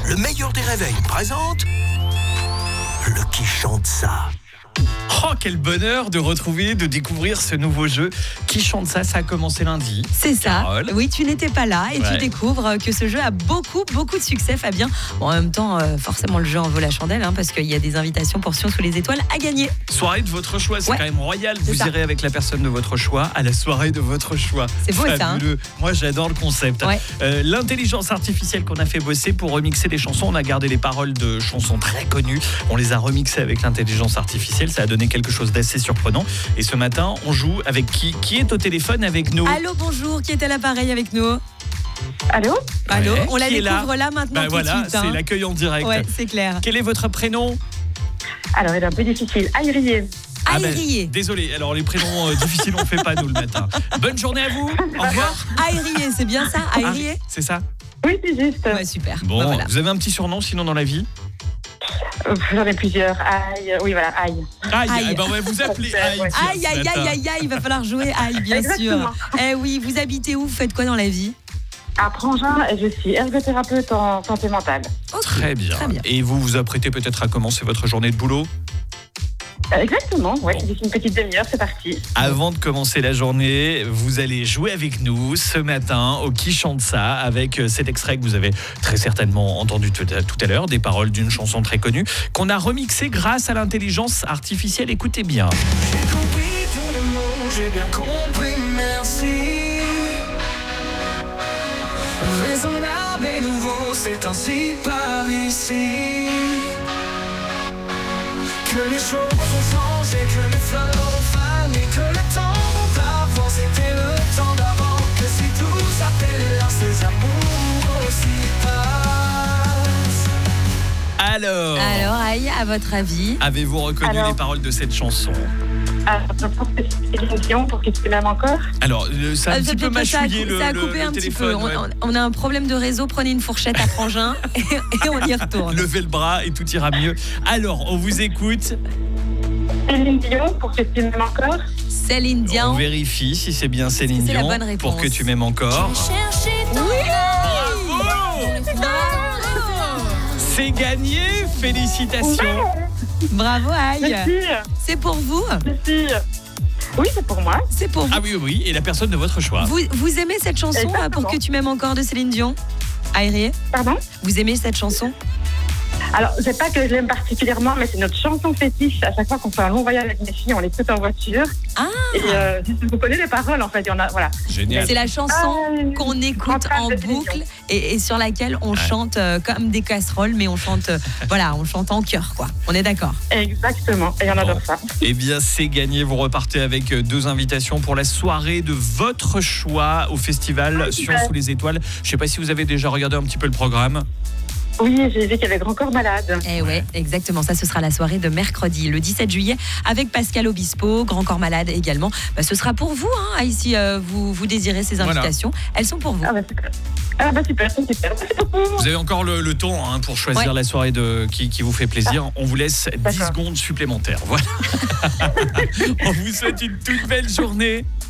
le meilleur des réveils présente le qui chante ça. Oh, quel bonheur de retrouver, de découvrir ce nouveau jeu. Qui chante ça? Ça a commencé lundi. C'est ça. Carole. Oui, tu n'étais pas là et Ouais. tu découvres que ce jeu a beaucoup de succès, Fabien. Bon, en même temps, forcément, le jeu en vaut la chandelle parce qu'il y a des invitations pour Sion sous les étoiles à gagner. Soirée de votre choix, c'est Ouais. quand même royal. C'est Vous ça. irez avec la personne de votre choix à la soirée de votre choix. C'est beau, ça, hein. Fabuleux. Moi, j'adore le concept. Ouais. L'intelligence artificielle qu'on a fait bosser pour remixer des chansons, on a gardé les paroles de chansons très connues. On les a remixées avec l'intelligence artificielle. Ça a donné quelque chose d'assez surprenant. Et ce matin, on joue avec qui est au téléphone avec nous. Allô, bonjour, qui est à l'appareil avec nous? Allô? Allô, Ouais. on la Qui est là découvre là maintenant Bah tout voilà, de suite. c'est l'accueil en direct. Ouais, c'est clair. Quel est votre prénom? Alors, il est un peu difficile. Aïrier. Ah ben, Aïrier. désolé, alors les prénoms difficiles on fait pas nous le matin. Bonne journée à vous. Au revoir. Aïrier, c'est bien ça? Aïrier? C'est ça? Oui, c'est juste. Ouais, super. Bon, Bah, voilà. vous avez un petit surnom sinon dans la vie? J'en ai plusieurs. Aïe. Oui, voilà, aïe. Aïe, Aïe. eh ben, on va vous appeler Aïe. Ouais. tiens, Aïe, ce aïe, matin. aïe, aïe, aïe, il va falloir jouer aïe, bien Exactement. sûr. Eh oui, vous habitez où? Vous faites quoi dans la vie? À Prangin, je suis ergothérapeute en santé mentale. Ok, Très bien. Très bien. Et vous vous apprêtez peut-être à commencer votre journée de boulot? Exactement, ouais, Bon. d'ici une petite demi-heure, c'est parti. Avant de commencer la journée, vous allez jouer avec nous ce matin au Qui chante ça avec cet extrait que vous avez très certainement entendu tout à l'heure, des paroles d'une chanson très connue qu'on a remixée grâce à l'intelligence artificielle. Écoutez bien. J'ai compris tous les mots, j'ai bien compris, merci. Raisonnable et nouveau, c'est ainsi par ici. Que les choses ont changé, que les fleurs ont fané, que le temps monte avant, c'était le temps d'avant. Que si tout s'appelle, ces amours aussi passent. Alors, aïe, à votre avis? avez-vous reconnu Alors. les paroles de cette chanson? Alors, je pense que c'est une question pour qu'il se même encore. Alors, ça a un petit peu mâchouillé ça a le coupé un petit peu. téléphone. ouais. On a un problème de réseau. Prenez une fourchette à Prangin et on y retourne. Levez le bras et tout ira mieux. Alors, on vous écoute. Céline Dion, pour qu'il se même encore. Céline On Dion. vérifie si c'est bien Céline c'est la Dion bonne réponse? pour que tu m'aimes encore. C'est gagné, félicitations. Bravo, aïe. Merci. C'est pour vous? Merci. Oui, c'est pour moi. C'est pour vous. Ah oui, et la personne de votre choix. Vous aimez cette chanson Exactement. Pour que tu m'aimes encore de Céline Dion? Aïrier, Pardon? vous aimez cette chanson? Alors, c'est pas que je l'aime particulièrement, mais c'est notre chanson fétiche. À chaque fois qu'on fait un long voyage avec mes filles, on l'écoute en voiture. Ah. Et vous connaissez les paroles, en fait. Il y en a, voilà. Génial. C'est la chanson qu'on écoute Centrale en de télévision. boucle et sur laquelle on chante comme des casseroles, mais on chante, on chante en chœur, quoi. On est d'accord? Exactement. Et on adore ça. Eh bien, c'est gagné. Vous repartez avec 2 invitations pour la soirée de votre choix au festival Sion super. sous les étoiles. Je ne sais pas si vous avez déjà regardé un petit peu le programme. Oui, j'ai vu qu'il y avait Grand Corps Malade. Eh ouais, exactement. Ça, ce sera la soirée de mercredi, le 17 juillet, avec Pascal Obispo, Grand Corps Malade également. Ce sera pour vous, ici, vous désirez ces Voilà. invitations. Elles sont pour vous. Ah bah super. Ah bah super, c'est super. Merci beaucoup. Vous avez encore le temps pour choisir Ouais. la soirée qui vous fait plaisir. On vous laisse 10 D'accord. secondes supplémentaires. Voilà. On vous souhaite une toute belle journée.